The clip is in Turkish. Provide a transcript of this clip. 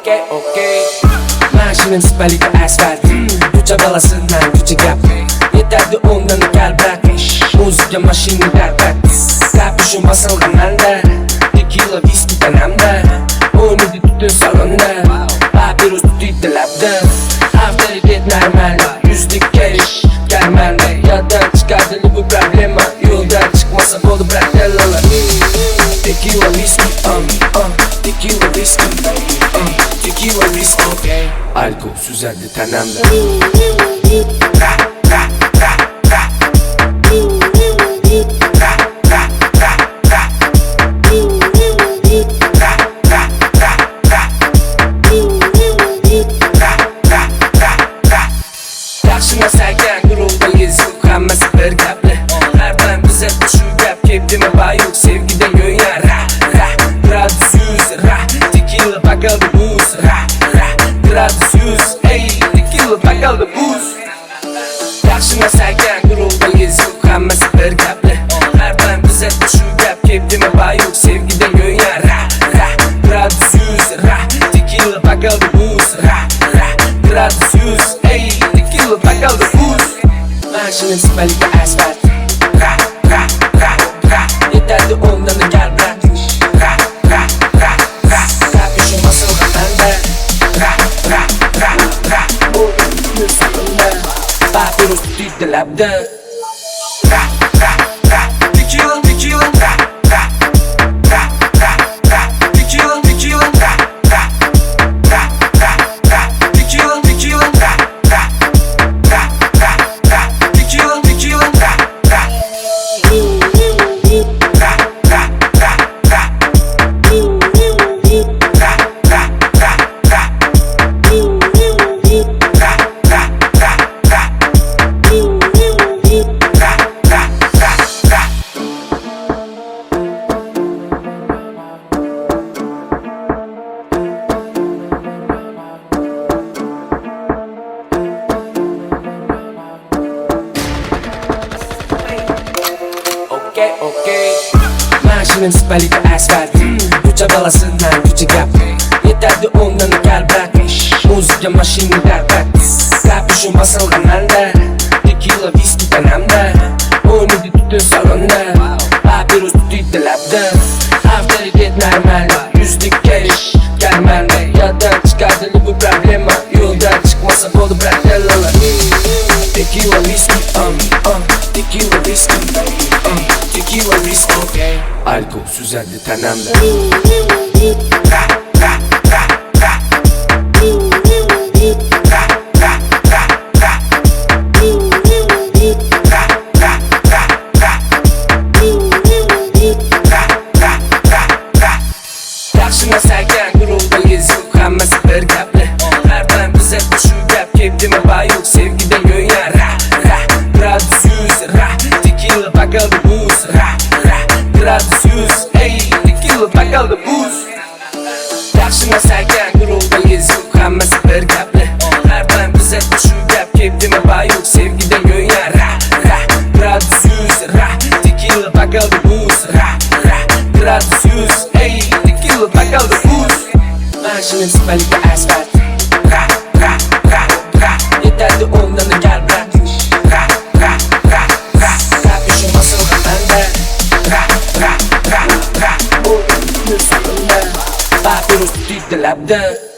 okey Mashinim sipaliga asfalt Kucha balasından kucha gap Yeterdi ondan gel bırak Muzika mashini darbat Kapüşüm masalga manda Tequila viski tanamda Oynadı bütün salonda Papyrus tutuydu labda Haftalık et normal Yüzlük cash Gelmende Yadan çıkardı bu problema Yoldan çıkmasa bolu bırak delala Tequila viski Tequila viski Tequila viski Alkol süzerdi tanamda Yaxshina saygan guruhdayız yo'q hammasi bir gapli Har doim bizda shu gap kepdimi va yo'q sevgida yo'yar Gradus 100 tequila bakalda buz Gradus 100 ey tequila bakalda buz Yaxshina saygan guruhdayız yo'q hammasi bir gapli Har doim bizda shu gap kepdimi va yo'q sevgida yo'yar Gradus 100 tequila bakalda buz Gradus 100 ey tequila bakalda buz Mashinim sipaliga asfalt Yeterdi ondan gel bırak Kapüşüm masalga manda Oynadı salonda Papyrus tutuydu labda Tequila, tequila Tequila, tequila Tequila, tequila Tequila, tequila okey Mashinim sipaliga asfalt Kucha balasından kucha gap Yeterdi ondan gel bırak Muzika mashini darbat Kapüşüm masalga manda Tequila viski tanamda Oynadı bütün salonda Papyrus tutuydu labda Haftalık et normal Yüzlük cash Gelmende Yadan çıkardı bu problema Yoldan çıkmasa bolu bırak delala Tequila viski Tequila viski Tequila viski Alkol süzerdi tanamda Yaxshina saygan guruhdayız yo'q hammasi bir gapli Har doim bizda shu gap kepdimi va yo'q sevgida yo'yar Gradus 100 tequila bakalda buz Gradus 100 ey tequila bakalda buz Yaxshina saygan guruhdayız yo'q hammasi bir gapli Har doim bizda shu gap kepdimi va yo'q sevgida yo'yar Gradus 100 tequila bakalda buz Gradus 100 ey tequila bakalda buz Mashinim sipaliga asfalt Yeterdi ondan gel bırak Kapüşüm masalga manda Oynadı salonda Papyrus tutuydu labda